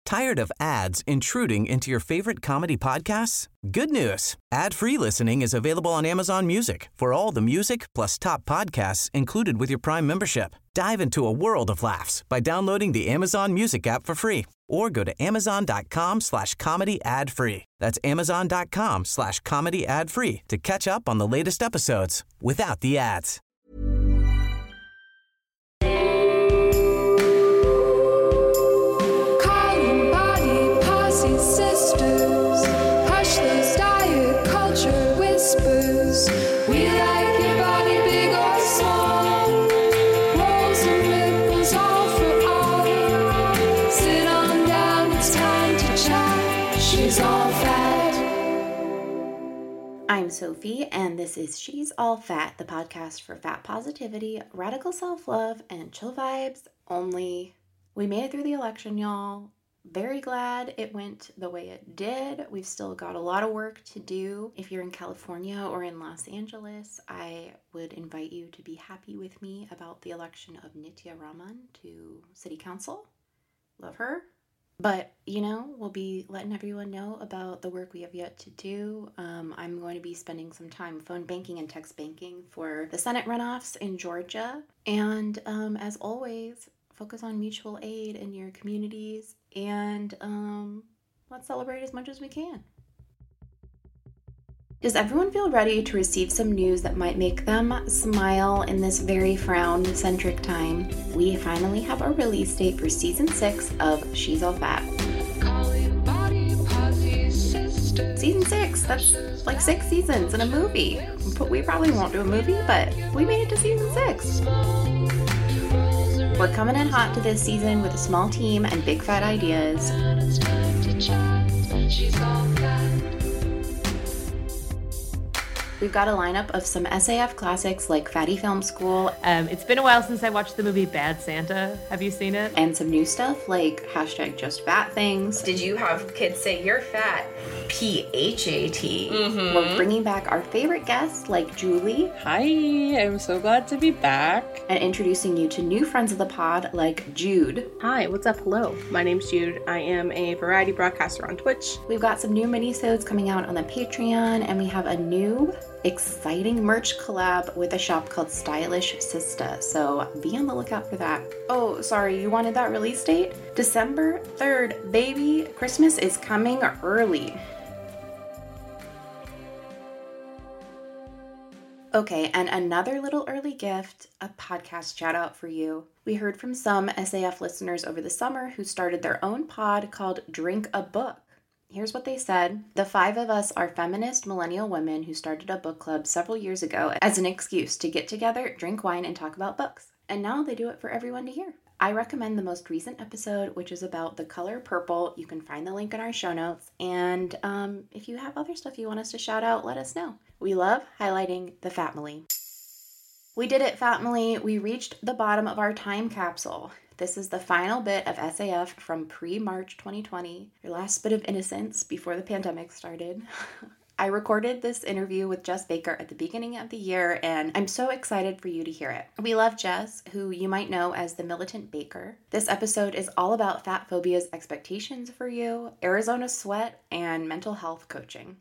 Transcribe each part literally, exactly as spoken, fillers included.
Tired of ads intruding into your favorite comedy podcasts? Good news. Ad-free listening is available on Amazon Music for all the music plus top podcasts included with your Prime membership. Dive into a world of laughs by downloading the Amazon Music app for free or go to amazon.com slash comedy ad free. That's amazon.com slash comedy ad free to catch up on the latest episodes without the ads. Sisters, hush those diet culture whispers. We like your body big or small, rolls and ripples all for all. Sit on down, it's time to chat. She's all fat. I'm Sophie, and this is She's All Fat, the podcast for fat positivity, radical self-love, and chill vibes only. We made it through the election, y'all. Very glad it went the way it did. We've still got a lot of work to do. If you're in California or in Los Angeles, I would invite you to be happy with me about the election of Nitya Raman to City Council. Love her. But, you know, we'll be letting everyone know about the work we have yet to do. Um, I'm going to be spending some time phone banking and text banking for the Senate runoffs in Georgia. And um, as always, focus on mutual aid in your communities, and um, let's celebrate as much as we can. Does everyone feel ready to receive some news that might make them smile in this very frown-centric time? We finally have a release date for season six of She's All Fat. Season six, that's like six seasons in a movie. But we probably won't do a movie, but we made it to season six. We're coming in hot to this season with a small team and big fat ideas. We've got a lineup of some S A F classics like Fatty Film School. Um, it's been a while since I watched the movie Bad Santa. Have you seen it? And some new stuff like hashtag just fat things. Did you have kids say you're fat? P H A T. Mm-hmm. We're bringing back our favorite guests like Julie. Hi, I'm so glad to be back. And introducing you to new friends of the pod like Jude. Hi, what's up? Hello, my name's Jude. I am a variety broadcaster on Twitch. We've got some new minisodes coming out on the Patreon, and we have a new exciting merch collab with a shop called Stylish Sista, so be on the lookout for that. Oh, sorry, you wanted that release date? December third, baby. Christmas is coming early. Okay, and another little early gift, a podcast shout out for you. We heard from some S A F listeners over the summer who started their own pod called Drink a Book. Here's what they said. The five of us are feminist millennial women who started a book club several years ago as an excuse to get together, drink wine, and talk about books. And now they do it for everyone to hear. I recommend the most recent episode, which is about the color purple. You can find the link in our show notes. And um, if you have other stuff you want us to shout out, let us know. We love highlighting the Fatmily. We did it, Fatmily. We reached the bottom of our time capsule. This is the final bit of S A F from pre-March twenty twenty, your last bit of innocence before the pandemic started. I recorded this interview with Jess Baker at the beginning of the year, and I'm so excited for you to hear it. We love Jess, who you might know as the Militant Baker. This episode is all about fat phobia's expectations for you, Arizona sweat, and mental health coaching.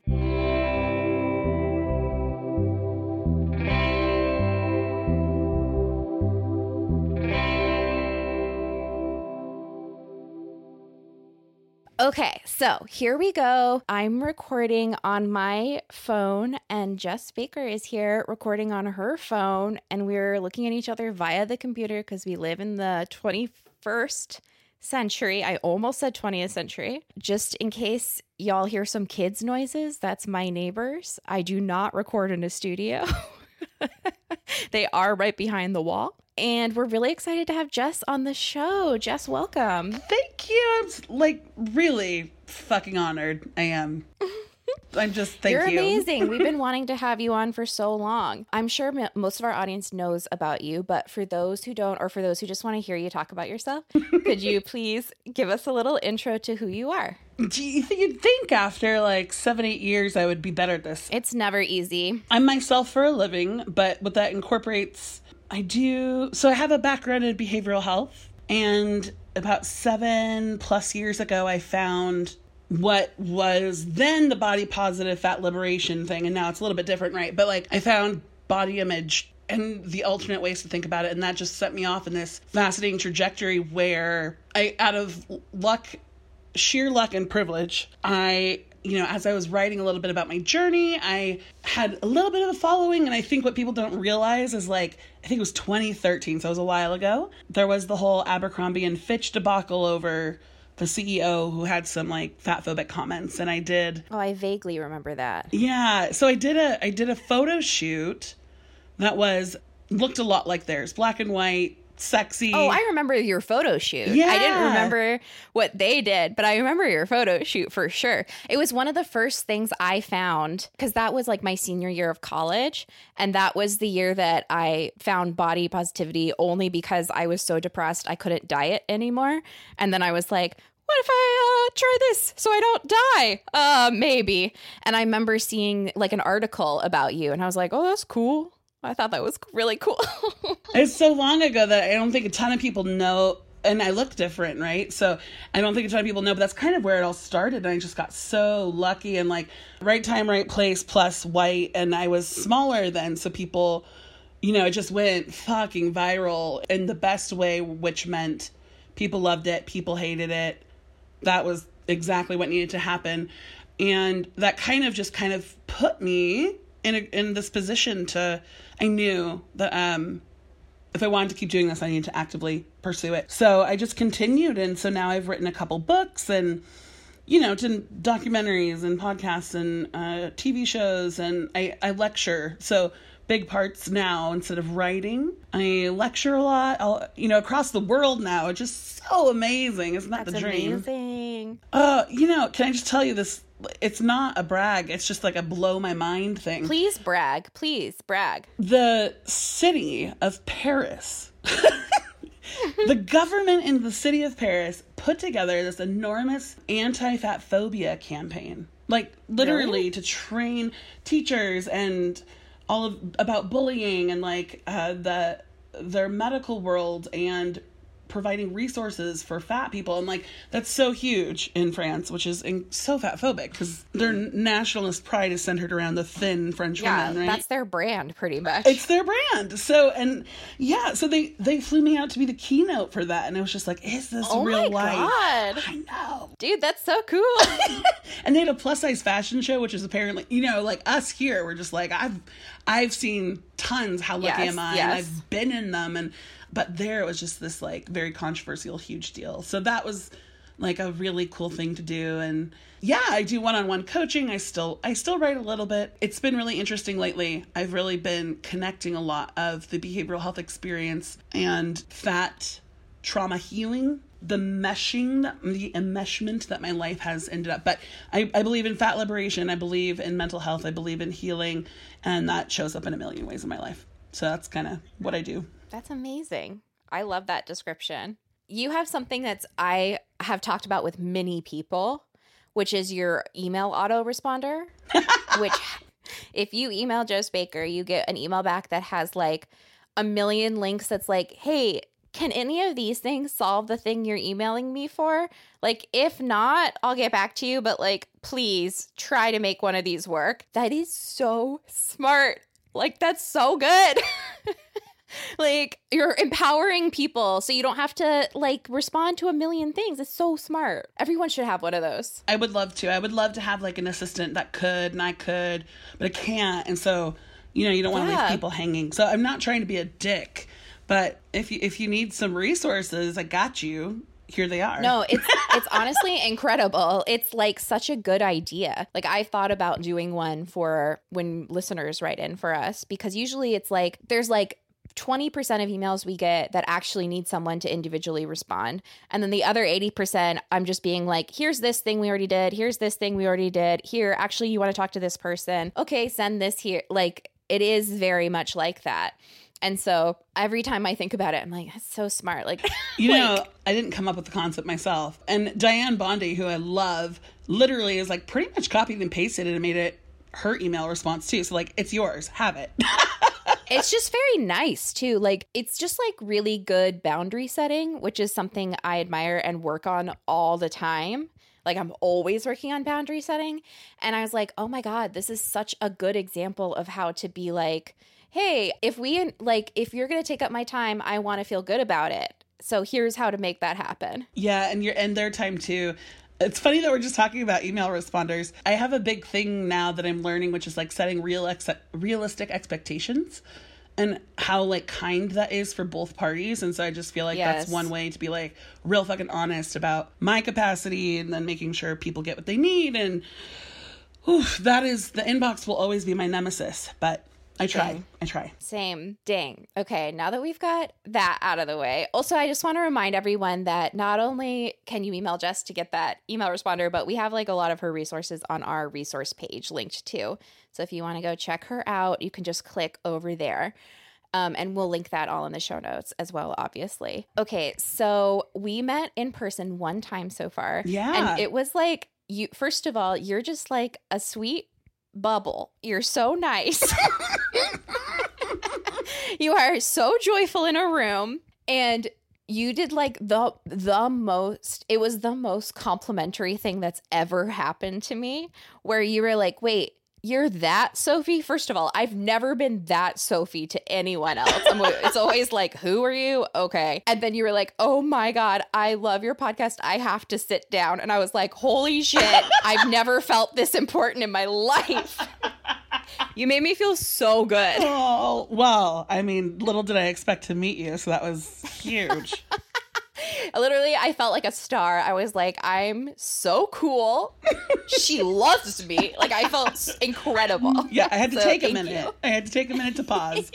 Okay, so here we go. I'm recording on my phone, and Jess Baker is here recording on her phone, and we're looking at each other via the computer because we live in the twenty-first century. I almost said twentieth century. Just in case y'all hear some kids' noises, that's my neighbors. I do not record in a studio. They are right behind the wall. And we're really excited to have Jess on the show. Jess, welcome. Thank you. I'm like really fucking honored. I am. I'm just, thank You're you. You're amazing. We've been wanting to have you on for so long. I'm sure m- most of our audience knows about you, but for those who don't, or for those who just want to hear you talk about yourself, could you please give us a little intro to who you are? Do you think you'd think after like seven, eight years I would be better at this? It's never easy. I'm myself for a living, but what that incorporates, I do, so I have a background in behavioral health, and about seven plus years ago, I found what was then the body positive fat liberation thing. And now it's a little bit different, right? But like I found body image and the alternate ways to think about it. And that just set me off in this fascinating trajectory where I, out of luck, sheer luck and privilege, I, you know, as I was writing a little bit about my journey, I had a little bit of a following. And I think what people don't realize is like, I think it was twenty thirteen, so it was a while ago. There was the whole Abercrombie and Fitch debacle over the C E O who had some like fat phobic comments. And I did. Oh, I vaguely remember that. Yeah. So I did a, I did a photo shoot that was, looked a lot like theirs, black and white, sexy. Oh, I remember your photo shoot. Yeah. I didn't remember what they did, but I remember your photo shoot for sure. It was one of the first things I found because that was like my senior year of college. And that was the year that I found body positivity only because I was so depressed I couldn't diet anymore. And then I was like, what if I uh, try this so I don't die? Uh, maybe. And I remember seeing like an article about you and I was like, oh, that's cool. I thought that was really cool. It's so long ago that I don't think a ton of people know, and I look different, right? So I don't think a ton of people know, but that's kind of where it all started. And I just got so lucky and like right time, right place, plus white. And I was smaller then. So people, you know, it just went fucking viral in the best way, which meant people loved it. People hated it. That was exactly what needed to happen. And that kind of just kind of put me in a, in this position to, I knew that um, if I wanted to keep doing this, I needed to actively pursue it. So I just continued. And so now I've written a couple books and, you know, done documentaries and podcasts and uh, T V shows. And I, I lecture. So big parts now, instead of writing, I lecture a lot, I'll, you know, across the world now. It's just so amazing. Isn't that That's the dream? amazing. Uh, you know, can I just tell you this? It's not a brag. It's just like a blow my mind thing. Please brag. Please brag. The city of Paris, the government in the city of Paris put together this enormous anti-fat phobia campaign. Like literally Really? to train teachers and all of about bullying and like uh, the their medical world and providing resources for fat people. And like, that's so huge in France, which is in, so fat phobic because their nationalist pride is centered around the thin French Yeah, woman, right? that's their brand pretty much. It's their brand. So, and yeah, so they, they flew me out to be the keynote for that. And I was just like, is this oh real my life? God. I know. Dude, that's so cool. And they had a plus size fashion show, which is apparently, you know, like us here, we're just like, I've, I've seen tons. How lucky Yes, am I? yes. And I've been in them. And, but there it was just this like very controversial, huge deal. So that was like a really cool thing to do. And yeah, I do one-on-one coaching. I still, I still write a little bit. It's been really interesting lately. I've really been connecting a lot of the behavioral health experience and fat trauma healing, the meshing, the enmeshment that my life has ended up. But I, I believe in fat liberation. I believe in mental health. I believe in healing. And that shows up in a million ways in my life. So that's kind of what I do. That's amazing. I love that description. You have something that's I have talked about with many people, which is your email autoresponder, which if you email Jose Baker, you get an email back that has like a million links that's like, hey, can any of these things solve the thing you're emailing me for? Like, if not, I'll get back to you, but like, please try to make one of these work. That is so smart. Like, that's so good. Like, you're empowering people so you don't have to like respond to a million things. It's so smart. Everyone should have one of those. I would love to. I would love to have like an assistant that could and I could, but I can't. And so, you know, you don't want to Yeah. leave people hanging. So I'm not trying to be a dick, but if you if you need some resources, I got you. Here they are. No, it's it's honestly incredible. It's like such a good idea. Like I thought about doing one for when listeners write in for us, because usually it's like there's like twenty percent of emails we get that actually need someone to individually respond. And then the other eighty percent, I'm just being like, here's this thing we already did. Here's this thing we already did. Here, actually, you want to talk to this person. Okay, send this here. Like it is very much like that. And so every time I think about it, I'm like, that's so smart. Like, You like, know, I didn't come up with the concept myself. And Diane Bondi, who I love, literally is like pretty much copied and pasted it and made it her email response too. So like, it's yours. Have it. It's just very nice too. Like, it's just like really good boundary setting, which is something I admire and work on all the time. Like, I'm always working on boundary setting. And I was like, oh my God, this is such a good example of how to be like, hey, if we, like, if you're going to take up my time, I want to feel good about it. So here's how to make that happen. Yeah, and you're and their time too. It's funny that we're just talking about email responders. I have a big thing now that I'm learning, which is like setting real ex- realistic expectations and how like kind that is for both parties. And so I just feel like Yes. that's one way to be like real fucking honest about my capacity and then making sure people get what they need. And whew, that is, the inbox will always be my nemesis, but I try. Dang. I try. Same. Dang. Okay, now that we've got that out of the way. Also, I just want to remind everyone that not only can you email Jess to get that email responder, but we have like a lot of her resources on our resource page linked too. So if you want to go check her out, you can just click over there. Um, and we'll link that all in the show notes as well, obviously. Okay, so we met in person one time so far. Yeah. And it was like, you. First of all, you're just like a sweet bubble. You're so nice. You are so joyful in a room, and you did like the the most, it was the most complimentary thing that's ever happened to me, where you were like, wait, you're that Sophie? First of all, I've never been that Sophie to anyone else. I'm, it's always like, who are you? Okay. And then you were like, oh my God, I love your podcast. I have to sit down. And I was like, holy shit, I've never felt this important in my life. You made me feel so good. Oh, well, I mean, little did I expect to meet you, so that was huge. Literally, I felt like a star. I was like, I'm so cool. She loves me. Like, I felt incredible. Yeah, I had to So, take a thank minute. you. I had to take a minute to pause.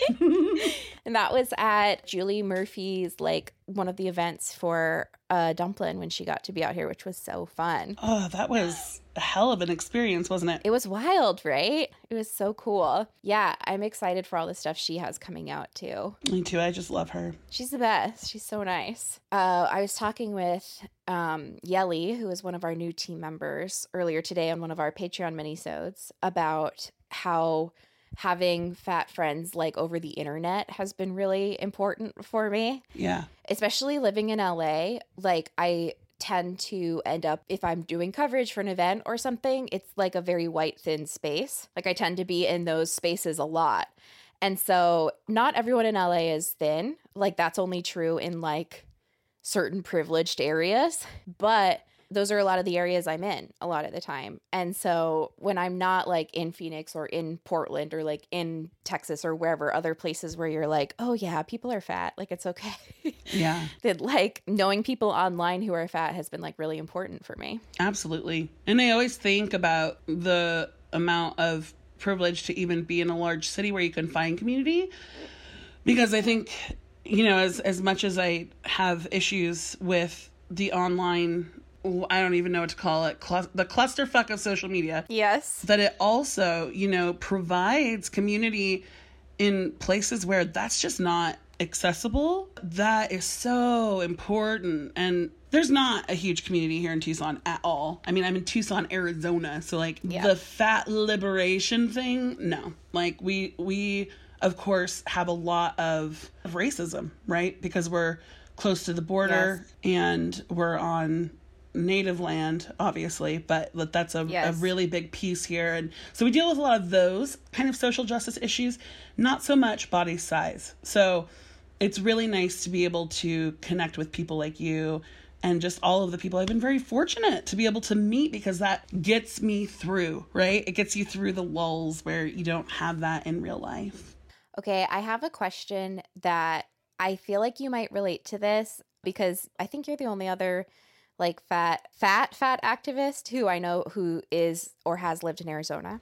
And that was at Julie Murphy's, like, one of the events for uh, Dumplin' when she got to be out here, which was so fun. Oh, that was a hell of an experience, wasn't it? It was wild, right? It was so cool. Yeah, I'm excited for all the stuff she has coming out, too. Me too. I just love her. She's the best. She's so nice. Uh, I was talking with um, Yelly, who is one of our new team members, earlier today on one of our Patreon minisodes about how having fat friends like over the internet has been really important for me. Yeah. Especially living in L A. Like, I tend to end up, if I'm doing coverage for an event or something, it's like a very white, thin space. Like, I tend to be in those spaces a lot. And so not everyone in L A is thin. Like, that's only true in like certain privileged areas. But those are a lot of the areas I'm in a lot of the time. And so when I'm not like in Phoenix or in Portland or like in Texas or wherever, other places where you're like, oh yeah, people are fat, like it's okay. Yeah. That like knowing people online who are fat has been like really important for me. Absolutely. And I always think about the amount of privilege to even be in a large city where you can find community. Because I think, you know, as, as much as I have issues with the online, I don't even know what to call it, cl- the clusterfuck of social media. Yes. That it also, you know, provides community in places where that's just not accessible. That is so important. And there's not a huge community here in Tucson at all. I mean, I'm in Tucson, Arizona. So like Yeah. the fat liberation thing, no. Like we, we of course have a lot of racism, right? Because we're close to the border and we're on native land, obviously, but that's a, Yes. a really big piece here. And so we deal with a lot of those kind of social justice issues, not so much body size. So it's really nice to be able to connect with people like you and just all of the people I've been very fortunate to be able to meet, because that gets me through, right? It gets you through the lulls where you don't have that in real life. Okay, I have a question that I feel like you might relate to this, because I think you're the only other like fat, fat, fat activist who I know who is or has lived in Arizona.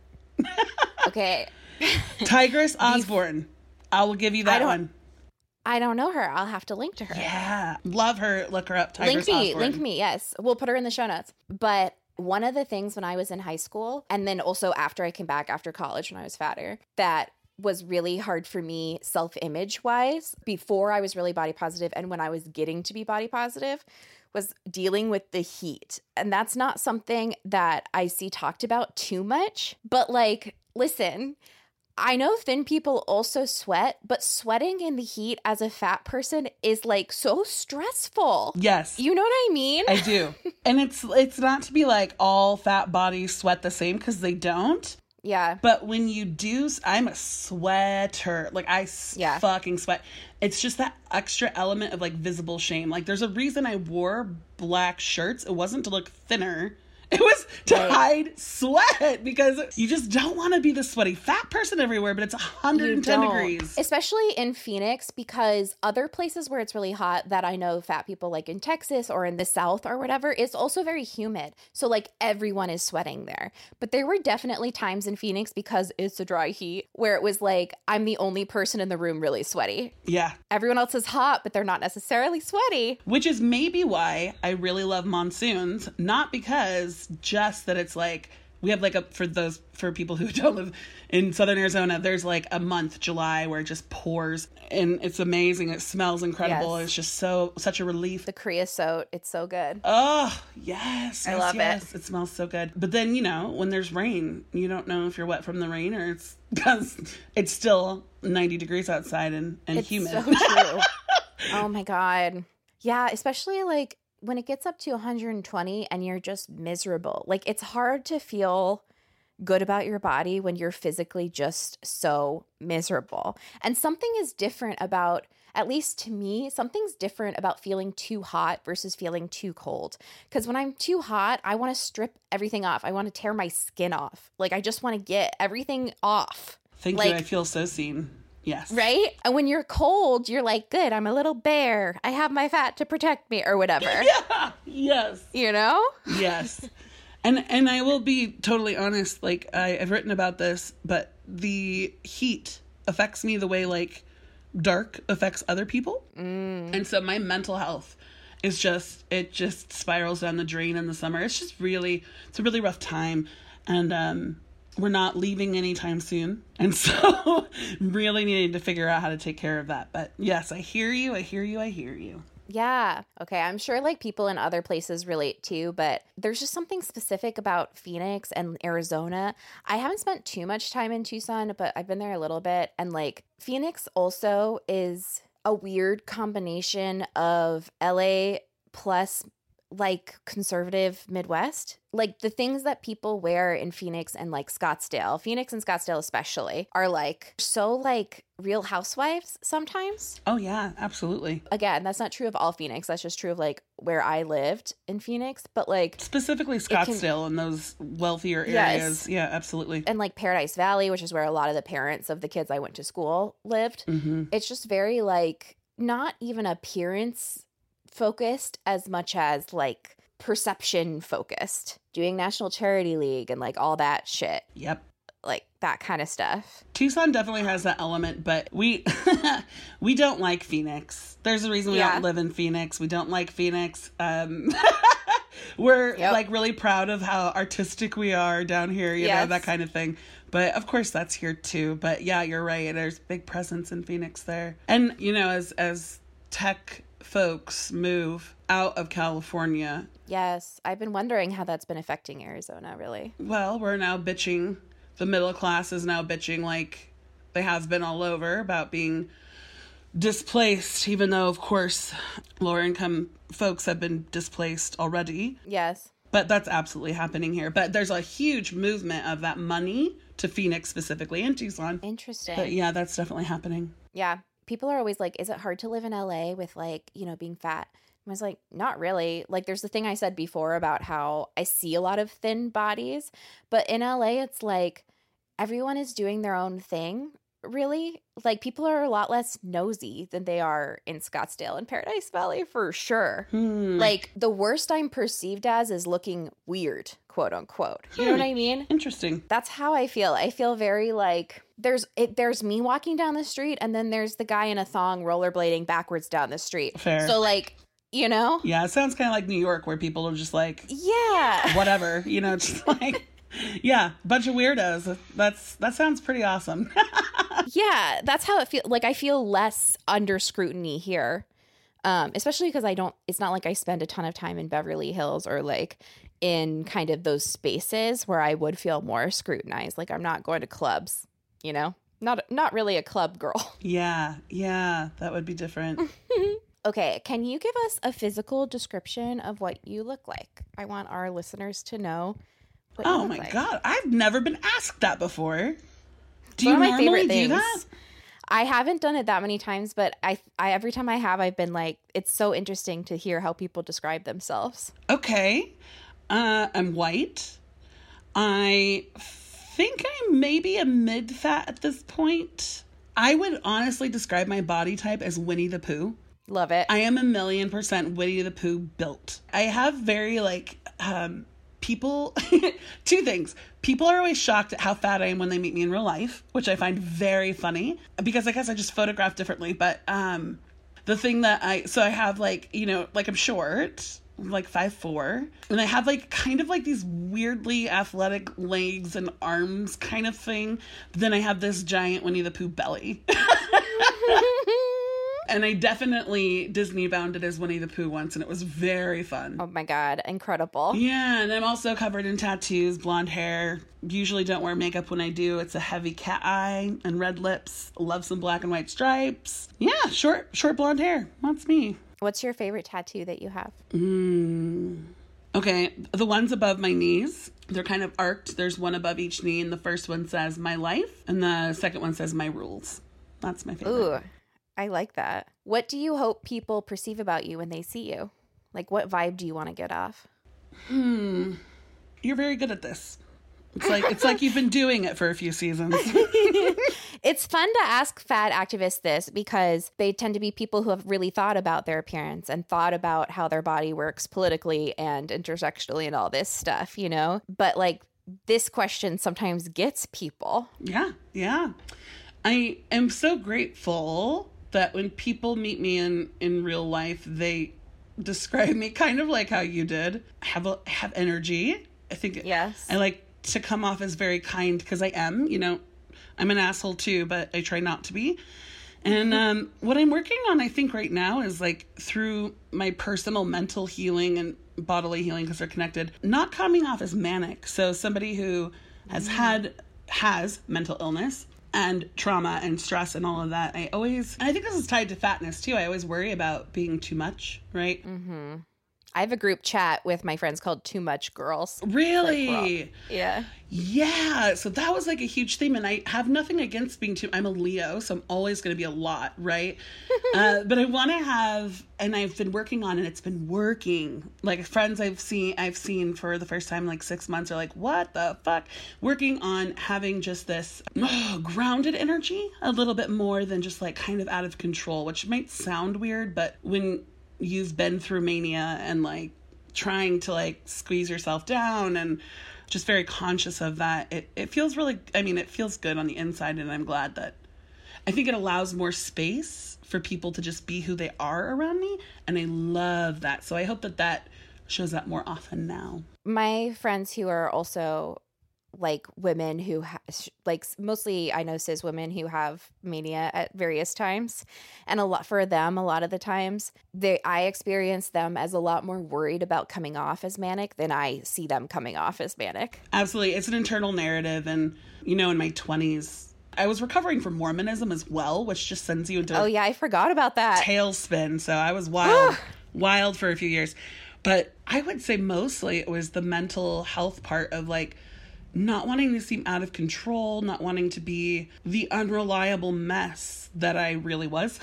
Okay. Tigress Osborne. I will give you that I don't- one. I don't know her. I'll have to link to her. Yeah. Love her. Look her up. Tigress Link me, Osborne. link me. Yes. We'll put her in the show notes. But one of the things when I was in high school, and then also after I came back after college when I was fatter, that was really hard for me self-image wise before I was really body positive and when I was getting to be body positive, was dealing with the heat. And that's not something that I see talked about too much. But like, listen, I know thin people also sweat, but sweating in the heat as a fat person is like so stressful. Yes. You know what I mean? I do. And it's it's not to be like all fat bodies sweat the same, because they don't. Yeah. But when you do, I'm a sweater. Like, I Yeah. fucking sweat. It's just that extra element of, like, visible shame. Like, there's a reason I wore black shirts. It wasn't to look thinner. It was to Right. hide sweat, because you just don't want to be the sweaty fat person everywhere, but it's one hundred ten You don't. degrees. Especially in Phoenix, because other places where it's really hot that I know fat people like in Texas or in the South or whatever, it's also very humid. So like everyone is sweating there. But there were definitely times in Phoenix, because it's a dry heat, where it was like I'm the only person in the room really sweaty. Yeah. Everyone else is hot, but they're not necessarily sweaty. Which is maybe why I really love monsoons, not because just that it's like, we have like a, for those, for people who don't live in Southern Arizona, there's like a month, July, where it just pours and it's amazing. It smells incredible. Yes. It's just so, such a relief. The creosote, it's so good. Oh, yes. I yes, love yes. it. It smells so good. But then, you know, when there's rain, you don't know if you're wet from the rain or it's because it's still ninety degrees outside and, and It's humid. so true. Oh my God. Yeah, especially like when it gets up to one hundred twenty and you're just miserable. Like it's hard to feel good about your body when you're physically just so miserable. And something is different about, at least to me, something's different about feeling too hot versus feeling too cold. Because when I'm too hot, I want to strip everything off. I want to tear my skin off. Like I just want to get everything off. Thank like, you. I feel so seen. Yes. Right? And when you're cold, you're like, good, I'm a little bear. I have my fat to protect me or whatever. Yeah. Yes. You know? Yes. And and I will be totally honest, like I, I've written about this, but the heat affects me the way like dark affects other people. Mm. And so my mental health is just, it just spirals down the drain in the summer. It's just really, it's a really rough time. And um, we're not leaving anytime soon. And so really needing to figure out how to take care of that. But yes, I hear you. I hear you. I hear you. Yeah. Okay. I'm sure like people in other places relate too, but there's just something specific about Phoenix and Arizona. I haven't spent too much time in Tucson, but I've been there a little bit. And like Phoenix also is a weird combination of L A plus like conservative Midwest. Like the things that people wear in Phoenix and like Scottsdale, Phoenix and Scottsdale especially, are like so like Real Housewives sometimes. Oh yeah, absolutely. Again, that's not true of all Phoenix. That's just true of like where I lived in Phoenix. But like specifically Scottsdale and those wealthier areas. Yes. Yeah, absolutely. And like Paradise Valley, which is where a lot of the parents of the kids I went to school lived. Mm-hmm. It's just very like not even appearance focused as much as like perception focused, doing National Charity League and like all that shit. Yep. Like that kind of stuff. Tucson definitely has that element, but we we don't like Phoenix. There's a reason we Yeah. don't live in Phoenix. We don't like Phoenix. Um, we're Yep. like really proud of how artistic we are down here, you know, Yes. that kind of thing. But of course that's here too. But yeah, you're right. There's big presence in Phoenix there. And, you know, as as tech folks move out of California, Yes. I've been wondering how that's been affecting Arizona, really. well, we're now bitching. The middle class is now bitching like they have been all over about being displaced, even though, of course, lower income folks have been displaced already. Yes. But that's absolutely happening here. But there's a huge movement of that money to Phoenix specifically and Tucson. Interesting. But yeah, that's definitely happening. Yeah. People are always like, is it hard to live in L A with like, you know, being fat? I was like, not really. Like, there's the thing I said before about how I see a lot of thin bodies, but in L A, it's like everyone is doing their own thing, really. Like, people are a lot less nosy than they are in Scottsdale and Paradise Valley, for sure. Hmm. Like, the worst I'm perceived as is looking weird, quote unquote. You know Hmm. what I mean? Interesting. That's how I feel. I feel very like there's it, there's me walking down the street, and then there's the guy in a thong rollerblading backwards down the street. Fair. So like, you know? Yeah, it sounds kind of like New York where people are just like, Yeah. whatever, you know, just like, yeah, bunch of weirdos. That's That sounds pretty awesome. Yeah, that's how it feels. Like, I feel less under scrutiny here. Um, especially because I don't, it's not like I spend a ton of time in Beverly Hills or like in kind of those spaces where I would feel more scrutinized. Like, I'm not going to clubs, you know? Not not really a club girl. Yeah, yeah, that would be different. Okay, can you give us a physical description of what you look like? I want our listeners to know what you Oh look my like. God, I've never been asked that before. Do One you of my normally favorite do things. that? I haven't done it that many times, but I, I every time I have, I've been like, it's so interesting to hear how people describe themselves. Okay. Uh, I'm white. I think I'm maybe a mid-fat at this point. I would honestly describe my body type as Winnie the Pooh. Love it. I am a million percent Winnie the Pooh built. I have very like, um, people, two things. People are always shocked at how fat I am when they meet me in real life, which I find very funny because I guess I just photograph differently. But um, the thing that I, so I have like, you know, like I'm short, I'm like five four, and I have like kind of like these weirdly athletic legs and arms kind of thing. But then I have this giant Winnie the Pooh belly. And I definitely Disney bounded as Winnie the Pooh once, and it was very fun. Oh my God, incredible. Yeah, and I'm also covered in tattoos, blonde hair. Usually don't wear makeup when I do. It's a heavy cat eye and red lips. Love some black and white stripes. Yeah, short, short blonde hair. That's me. What's your favorite tattoo that you have? Mm. Okay, the ones above my knees, they're kind of arced. There's one above each knee, and the first one says my life, and the second one says my rules. That's my favorite. Ooh, I like that. What do you hope people perceive about you when they see you? Like, what vibe do you want to get off? Hmm. You're very good at this. It's like it's like you've been doing it for a few seasons. It's fun to ask fat activists this because they tend to be people who have really thought about their appearance and thought about how their body works politically and intersectionally and all this stuff, you know? But like this question sometimes gets people. Yeah, yeah. I am so grateful that when people meet me in, in real life, they describe me kind of like how you did. I have a, have energy. I think Yes. I like to come off as very kind because I am, you know, I'm an asshole too, but I try not to be. And um, what I'm working on, I think right now is like through my personal mental healing and bodily healing because they're connected, not coming off as manic. So somebody who has had, has mental illness and trauma and stress and all of that. I always, and I think this is tied to fatness too. I always worry about being too much, right? Mm-hmm. I have a group chat with my friends called Too Much Girls. Really? Like, well, yeah. Yeah. So that was like a huge theme. And I have nothing against being too, I'm a Leo, so I'm always going to be a lot, right? uh, but I want to have, and I've been working on it. It's been working. Like friends I've seen, I've seen for the first time, like six months are like, what the fuck? Working on having just this oh, grounded energy a little bit more than just like kind of out of control, which might sound weird, but when you've been through mania and like trying to like squeeze yourself down and just very conscious of that, it, it feels really, I mean, it feels good on the inside, and I'm glad that I think it allows more space for people to just be who they are around me, and I love that. So I hope that that shows up more often now. My friends who are also like women who ha- like mostly I know cis women who have mania at various times, and a lot for them a lot of the times they I experience them as a lot more worried about coming off as manic than I see them coming off as manic. Absolutely. It's an internal narrative. And you know, in my twenties I was recovering from Mormonism as well, which just sends you into oh yeah I forgot about that tailspin. So I was wild wild for a few years, but I would say mostly it was the mental health part of like not wanting to seem out of control, not wanting to be the unreliable mess that I really was.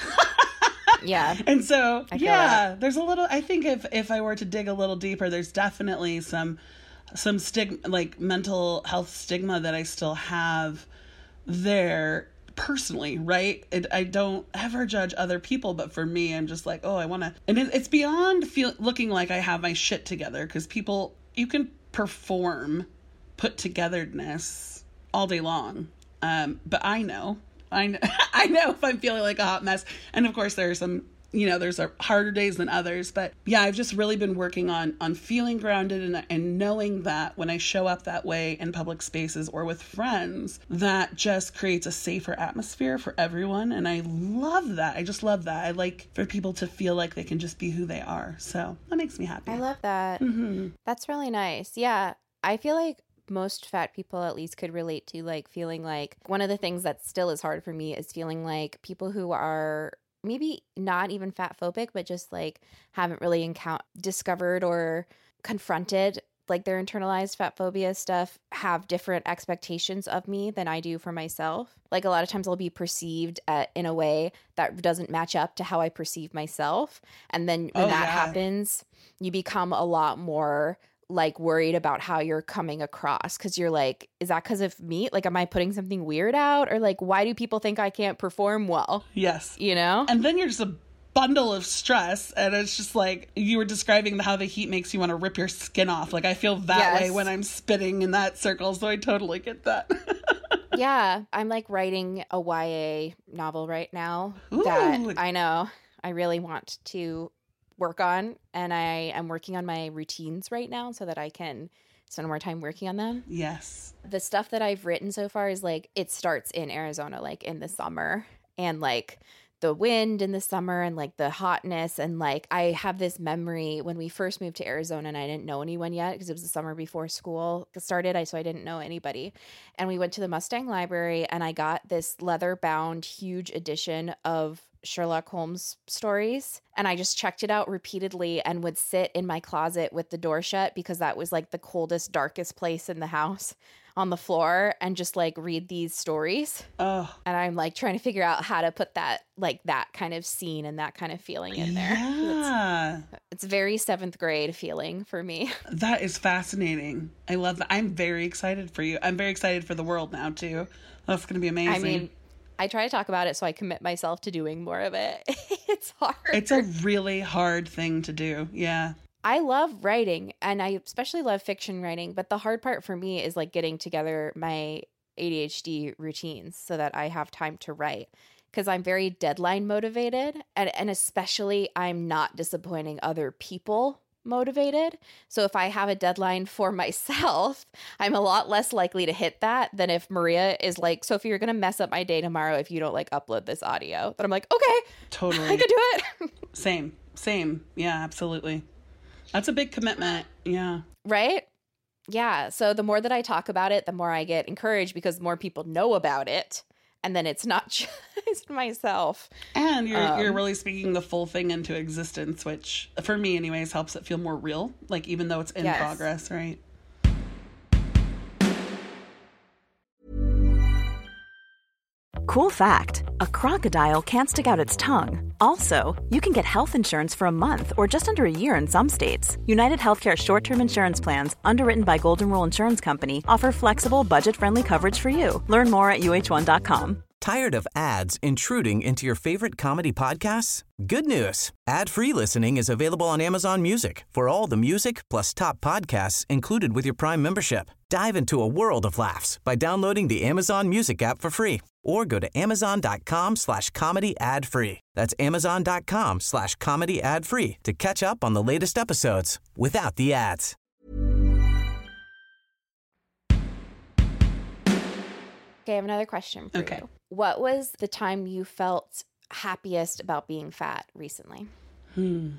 Yeah. And so, I feel yeah, that. there's a little, I think if, if I were to dig a little deeper, there's definitely some, some stigma, like mental health stigma that I still have there personally, right? It, I don't ever judge other people, but for me, I'm just like, oh, I want to, and it, it's beyond feel, looking like I have my shit together, because people, you can perform put togetherness all day long. Um, but I know, I know, I know if I'm feeling like a hot mess. And of course there are some, you know, there's a harder days than others, but yeah, I've just really been working on, on feeling grounded and, and knowing that when I show up that way in public spaces or with friends, that just creates a safer atmosphere for everyone. And I love that. I just love that. I like for people to feel like they can just be who they are. So that makes me happy. I love that. Mm-hmm. That's really nice. Yeah. I feel like most fat people at least could relate to, like feeling like one of the things that still is hard for me is feeling like people who are maybe not even fat phobic, but just like haven't really encountered, discovered or confronted like their internalized fat phobia stuff have different expectations of me than I do for myself. Like a lot of times I'll be perceived at, in a way that doesn't match up to how I perceive myself. And then when oh, that yeah. happens, you become a lot more like worried about how you're coming across, because you're like, is that because of me? Like, am I putting something weird out? Or like, why do people think I can't perform well? Yes. You know? And then you're just a bundle of stress, and it's just like you were describing how the heat makes you want to rip your skin off. Like I feel that Yes. way when I'm spitting in that circle, so I totally get that. Yeah, I'm like writing a Y A novel right now Ooh. that I know I really want to work on, and I am working on my routines right now so that I can spend more time working on them. Yes. The stuff that I've written so far is like it starts in Arizona, like in the summer, and like the wind in the summer and like the hotness. And like I have this memory when we first moved to Arizona and I didn't know anyone yet because it was the summer before school started. I so I didn't know anybody. And we went to the Mustang Library and I got this leather bound huge edition of Sherlock Holmes stories. And I just checked it out repeatedly and would sit in my closet with the door shut because that was like the coldest, darkest place in the house, on the floor, and just like read these stories. Oh. And I'm like trying to figure out how to put that, like that kind of scene and that kind of feeling in there. Yeah. It's, it's very seventh grade feeling for me. That is fascinating. I love that. I'm very excited for you. I'm very excited for the world now too. That's going to be amazing. I mean, I try to talk about it so I commit myself to doing more of it. It's hard. It's a really hard thing to do. Yeah. I love writing, and I especially love fiction writing, but the hard part for me is like getting together my A D H D routines so that I have time to write, because I'm very deadline motivated, and, and especially I'm not disappointing other people motivated. So if I have a deadline for myself, I'm a lot less likely to hit that than if Maria is like, Sophie, you're going to mess up my day tomorrow if you don't like upload this audio. But I'm like, okay, totally. I can do it. Same, same. Yeah, absolutely. That's a big commitment. Yeah. Right? Yeah. So the more that I talk about it, the more I get encouraged because more people know about it. And then it's not just myself. And you're Um, you're really speaking the full thing into existence, which for me anyways helps it feel more real. Like even though it's in Yes. progress, right? Cool fact, a crocodile can't stick out its tongue. Also, you can get health insurance for a month or just under a year in some states. United Healthcare short-term insurance plans, underwritten by Golden Rule Insurance Company, offer flexible, budget-friendly coverage for you. Learn more at U H one dot com. Tired of ads intruding into your favorite comedy podcasts? Good news. Ad-free listening is available on Amazon Music for all the music plus top podcasts included with your Prime membership. Dive into a world of laughs by downloading the Amazon Music app for free or go to amazon.com slash comedy ad free. That's amazon.com slash comedy ad free to catch up on the latest episodes without the ads. Okay, I have another question for Okay. you. What was the time you felt happiest about being fat recently? Hmm.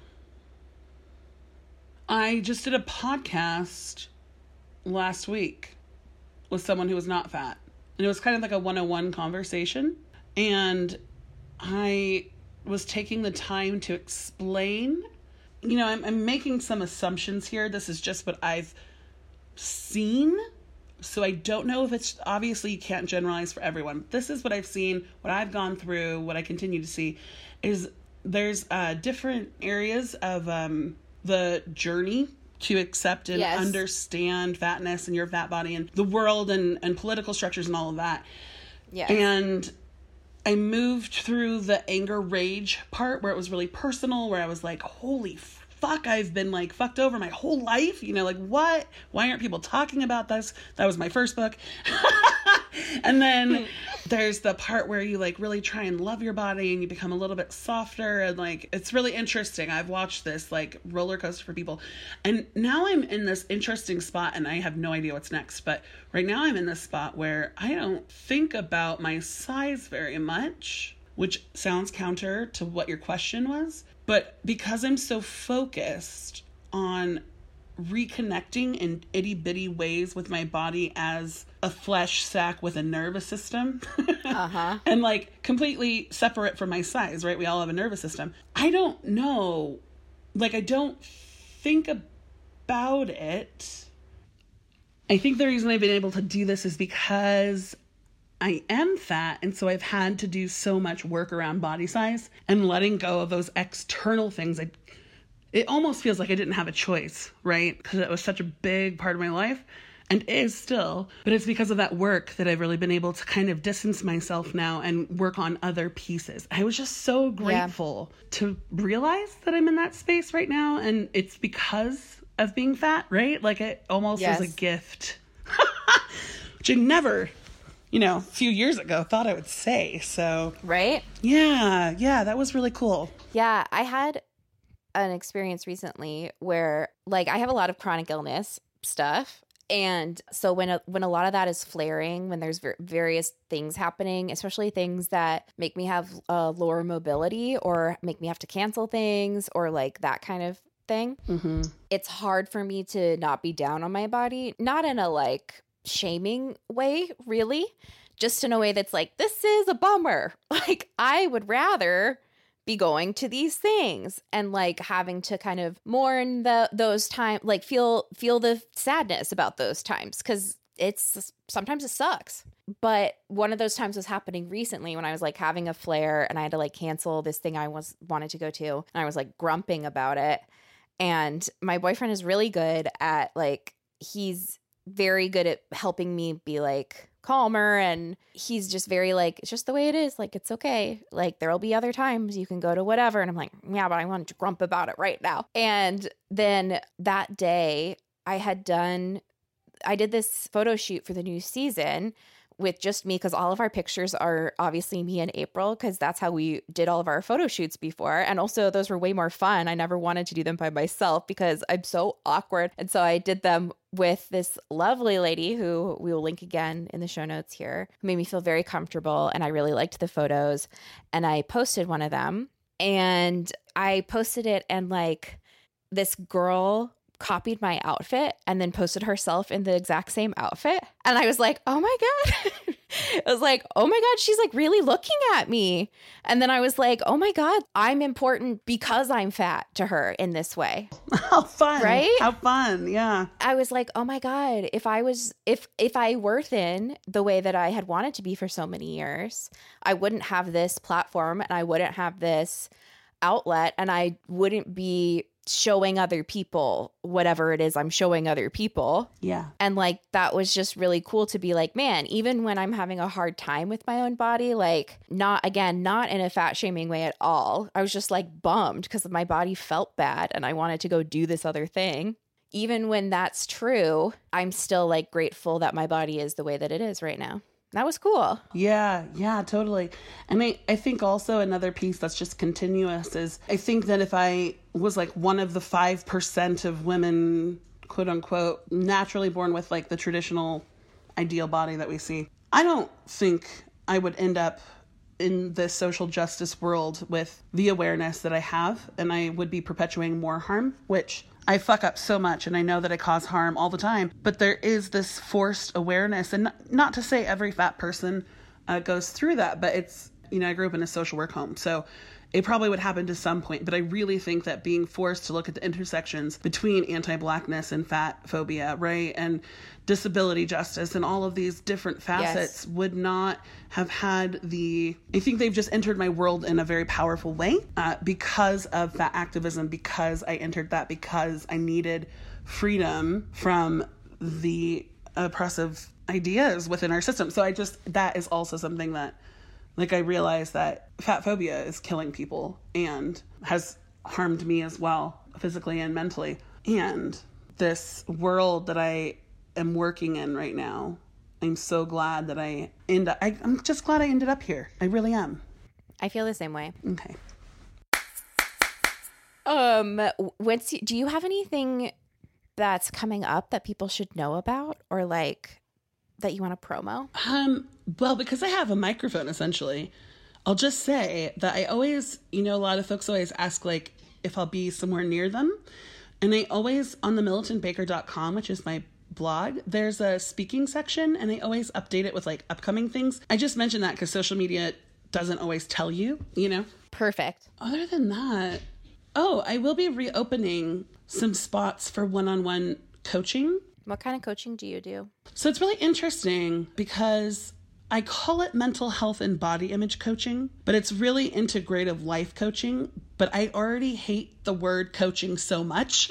I just did a podcast last week with someone who was not fat. And it was kind of like a one oh one conversation. And I was taking the time to explain. You know, I'm, I'm making some assumptions here. This is just what I've seen. So I don't know if it's, obviously you can't generalize for everyone. This is what I've seen, what I've gone through, what I continue to see is there's uh, different areas of um, the journey to accept and Yes. understand fatness and your fat body and the world and, and political structures and all of that. Yeah. And I moved through the anger rage part where it was really personal, where I was like, holy fuck, I've been like fucked over my whole life. You know, like what? Why aren't people talking about this? That was my first book. And then there's the part where you like really try and love your body and you become a little bit softer, and like it's really interesting. I've watched this like roller coaster for people, and now I'm in this interesting spot, and I have no idea what's next, but right now I'm in this spot where I don't think about my size very much, which sounds counter to what your question was, but because I'm so focused on reconnecting in itty bitty ways with my body as a flesh sack with a nervous system. Uh-huh. And like completely separate from my size, right? We all have a nervous system. I don't know. Like, I don't think about it. I think the reason I've been able to do this is because I am fat, and so I've had to do so much work around body size and letting go of those external things. I, it almost feels like I didn't have a choice, right? Because it was such a big part of my life, and is still. But it's because of that work that I've really been able to kind of distance myself now and work on other pieces. I was just so grateful yeah. to realize that I'm in that space right now, and it's because of being fat, right? Like, it almost yes. was a gift, which I never... you know, a few years ago, thought I would say. So, right? Yeah, yeah, that was really cool. Yeah, I had an experience recently where, like, I have a lot of chronic illness stuff. And so when a, when a lot of that is flaring, when there's ver- various things happening, especially things that make me have uh, lower mobility or make me have to cancel things or like that kind of thing, mm-hmm. it's hard for me to not be down on my body. Not in a, like, shaming way, really, just in a way that's like, this is a bummer. Like, I would rather be going to these things and like having to kind of mourn the those times, like feel feel the sadness about those times, because it's sometimes it sucks. But one of those times was happening recently when I was like having a flare and I had to like cancel this thing I was wanted to go to, and I was like grumping about it. And my boyfriend is really good at like, he's very good at helping me be like calmer, and he's just very like, it's just the way it is, like, it's okay, like there'll be other times you can go to whatever. And I'm like, yeah, but I want to grump about it right now. And then that day I had done I did this photo shoot for the new season with just me, because all of our pictures are obviously me and April, because that's how we did all of our photo shoots before. And also those were way more fun. I never wanted to do them by myself because I'm so awkward. And so I did them with this lovely lady who we will link again in the show notes here, who made me feel very comfortable. And I really liked the photos. And I posted one of them, and I posted it, and like this girl copied my outfit and then posted herself in the exact same outfit. And I was like, oh my God. I was like, oh my God, she's like really looking at me. And then I was like, oh my God, I'm important because I'm fat to her in this way. How fun. Right? How fun. Yeah. I was like, oh my God, if I was, if, if I were thin the way that I had wanted to be for so many years, I wouldn't have this platform and I wouldn't have this outlet, and I wouldn't be showing other people whatever it is I'm showing other people. Yeah. And like, that was just really cool to be like, man, even when I'm having a hard time with my own body, like not, again, not in a fat shaming way at all. I was just like bummed because my body felt bad and I wanted to go do this other thing. Even when that's true, I'm still like grateful that my body is the way that it is right now. That was cool. Yeah, yeah, totally. And I, I think also another piece that's just continuous is I think that if I was like one of the five percent of women, quote unquote, naturally born with like the traditional ideal body that we see, I don't think I would end up in this social justice world with the awareness that I have, and I would be perpetuating more harm, which I fuck up so much, and I know that I cause harm all the time, but there is this forced awareness, and not, not to say every fat person uh, goes through that, but it's, you know, I grew up in a social work home, so it probably would happen to some point, but I really think that being forced to look at the intersections between anti-Blackness and fat phobia, right, and disability justice and all of these different facets yes. would not have had the, I think they've just entered my world in a very powerful way uh, because of that activism, because I entered that, because I needed freedom from the oppressive ideas within our system. So I just, that is also something that, like, I realize that fat phobia is killing people and has harmed me as well, physically and mentally. And this world that I am working in right now, I'm so glad that I end up, I, I'm just glad I ended up here. I really am. I feel the same way. Okay. Um, what's, do you have anything that's coming up that people should know about, or like that you want to promo? Um, well, because I have a microphone, essentially, I'll just say that I always, you know, a lot of folks always ask, like, if I'll be somewhere near them. And I always, on the militant baker dot com, which is my blog, there's a speaking section, and I always update it with like upcoming things. I just mentioned that because social media doesn't always tell you, you know? Perfect. Other than that, oh, I will be reopening some spots for one-on-one coaching. What kind of coaching do you do? So it's really interesting because I call it mental health and body image coaching, but it's really integrative life coaching. But I already hate the word coaching so much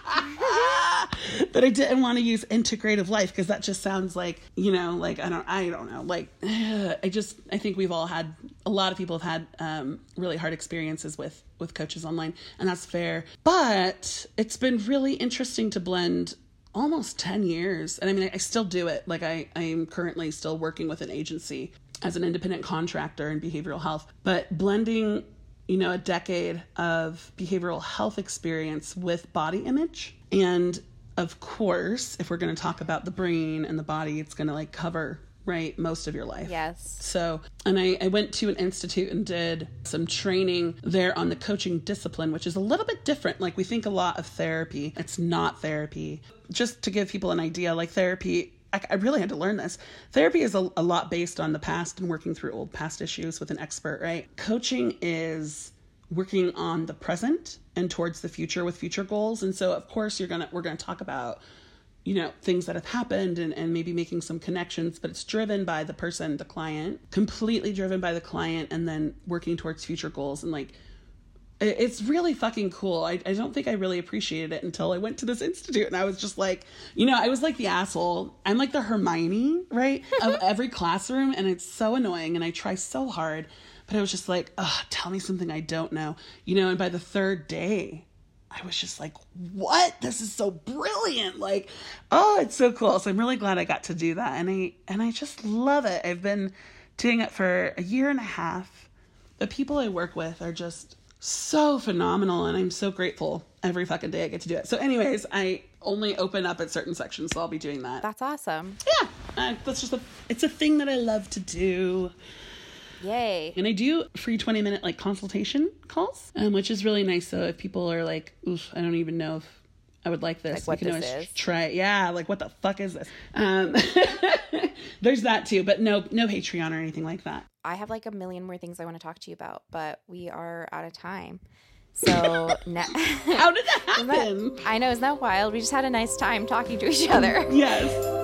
that I didn't want to use integrative life because that just sounds like, you know, like, I don't, I don't know, like, ugh, I just, I think we've all had, a lot of people have had um, really hard experiences with, with coaches online, and that's fair. But it's been really interesting to blend almost ten years. And I mean, I, I still do it. Like I, I am currently still working with an agency as an independent contractor in behavioral health, but blending, you know, a decade of behavioral health experience with body image. And of course, if we're going to talk about the brain and the body, it's going to like cover, right, most of your life. Yes. So, and I, I went to an institute and did some training there on the coaching discipline, which is a little bit different. Like we think a lot of therapy. It's not therapy. Just to give people an idea, like therapy, I, I really had to learn this. Therapy is a, a lot based on the past and working through old past issues with an expert, right? Coaching is working on the present and towards the future with future goals. And so of course you're gonna we're gonna talk about, you know, things that have happened and, and maybe making some connections, but it's driven by the person, the client, completely driven by the client, and then working towards future goals. And like, it, it's really fucking cool. I, I don't think I really appreciated it until I went to this institute, and I was just like, you know, I was like the asshole. I'm like the Hermione, right, of every classroom, and it's so annoying, and I try so hard, but I was just like, ugh, tell me something I don't know, you know, and by the third day, I was just like, what? This is so brilliant. Like, oh, it's so cool. So I'm really glad I got to do that. And I, and I just love it. I've been doing it for a year and a half. The people I work with are just so phenomenal. And I'm so grateful every fucking day I get to do it. So anyways, I only open up at certain sections. So I'll be doing that. That's awesome. Yeah. Uh, that's just a, it's a thing that I love to do. Yay. And I do free twenty minute like consultation calls, um, which is really nice. So if people are like, oof, I don't even know if I would like this, like we what can this always is. try it. Yeah, like what the fuck is this? Um, there's that too, but no, no Patreon or anything like that. I have like a million more things I want to talk to you about, but we are out of time. So na- how did that happen? Isn't that, I know, isn't that wild? We just had a nice time talking to each other. Yes.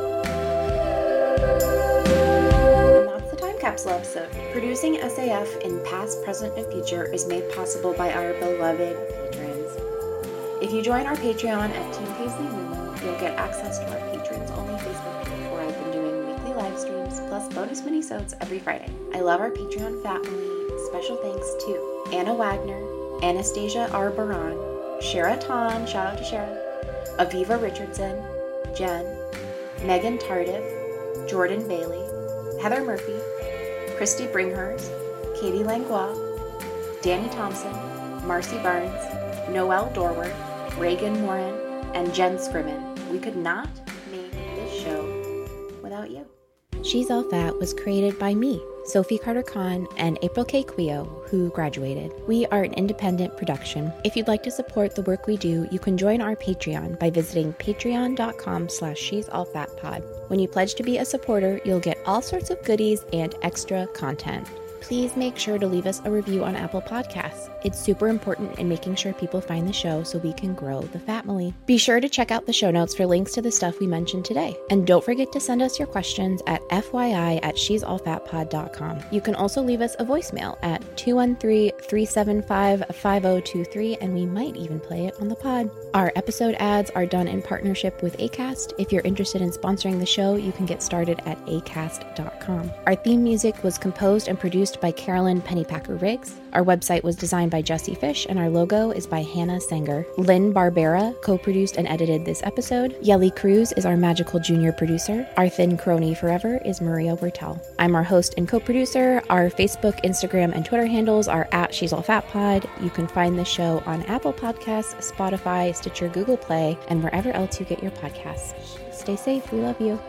Capsule episode. Producing S A F in past, present, and future is made possible by our beloved patrons. If you join our Patreon at Team Paisley Moon, you'll get access to our patrons-only Facebook group where I've been doing weekly live streams plus bonus minisodes every Friday. I love our Patreon family. Special thanks to Anna Wagner, Anastasia R. Baran, Shara Ton, shout out to Shara, Aviva Richardson, Jen, Megan Tardif, Jordan Bailey, Heather Murphy, Christy Bringhurst, Katie Langlois, Danny Thompson, Marcy Barnes, Noelle Dorward, Reagan Moran, and Jen Scriven. We could not make this show without you. She's All Fat was created by me, Sophie Carter-Kahn, and April K. Quio, who graduated. We are an independent production. If you'd like to support the work we do, you can join our Patreon by visiting patreon.com slash she's all fat pod. When you pledge to be a supporter, you'll get all sorts of goodies and extra content. Please make sure to leave us a review on Apple Podcasts. It's super important in making sure people find the show so we can grow the family. Be sure to check out the show notes for links to the stuff we mentioned today. And don't forget to send us your questions at F Y I at she's all fat pod dot com. You can also leave us a voicemail at two one three, three seven five, five zero two three, and we might even play it on the pod. Our episode ads are done in partnership with Acast. If you're interested in sponsoring the show, you can get started at acast dot com. Our theme music was composed and produced by Carolyn Pennypacker Riggs. Our website was designed by Jesse Fish, and our logo is by Hannah Sanger. Lynn Barbera co-produced and edited this episode. Yelly Cruz is our magical junior producer. Our thin crony forever is Maria Wertel. I'm our host and co-producer. Our Facebook, Instagram, and Twitter handles are at She's All Fat Pod. You can find the show on Apple Podcasts, Spotify, Stitcher, Google Play, and wherever else you get your podcasts. Stay safe. We love you.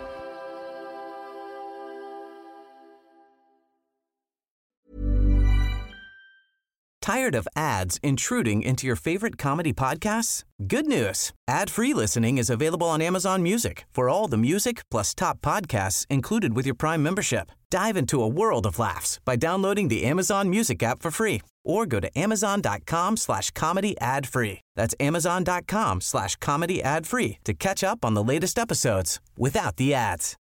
Tired of ads intruding into your favorite comedy podcasts? Good news. Ad-free listening is available on Amazon Music for all the music plus top podcasts included with your Prime membership. Dive into a world of laughs by downloading the Amazon Music app for free or go to amazon.com slash comedy ad free. That's amazon.com slash comedy ad free to catch up on the latest episodes without the ads.